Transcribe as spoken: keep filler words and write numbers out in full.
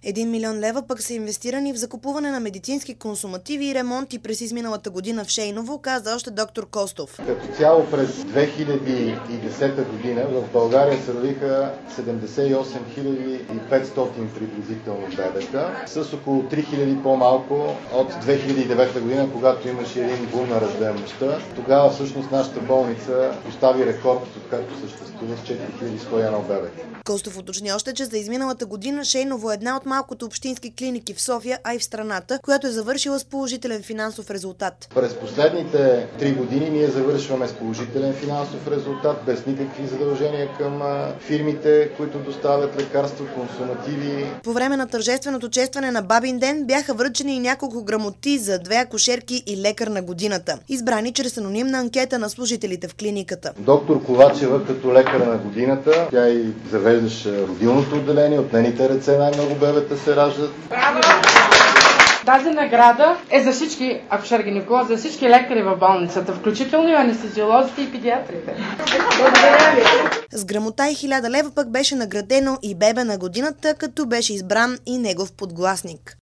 Един милион лева пък са инвестирани в закупуване на медицински консумативи и ремонти през изминалата година в Шейново, каза още доктор Костов. Като цяло през две хиляди и десета година в България се родиха седемдесет и осем хиляди и петстотин приблизително бебета, с около три хиляди по-малко от две хиляди и девета година, когато имаше един бум на раждаемостта. Тогава всъщност нашата болница постави рекорд, откакто съществува с четири хиляди и сто и едно бебета. Костов уточни още, че за изминалата година Шейново е една от малкото общински клиники в София, а и в страната, която е завършила с положителен финансов резултат. През последните три години ние завършваме с положителен финансов резултат, без никакви задължения към фирмите, които доставят лекарства, консумативи. По време на тържественото честване на Бабин ден бяха връчени и няколко грамоти за две акушерки и лекар на годината, избрани чрез анонимна анкета на служителите в клиниката. Доктор Ковачева като лекар на годината, тя и завеждаше родилното отделение, от нейните ръце най-много бебета се раждат. Браво! Тази награда е за всички акушер-гинеколози, за всички лекари в болницата, включително и анестезиолозите и педиатрите. Благодаря ви! С грамота и хиляда лева пък беше наградено и бебе на годината, като беше избран и негов подгласник.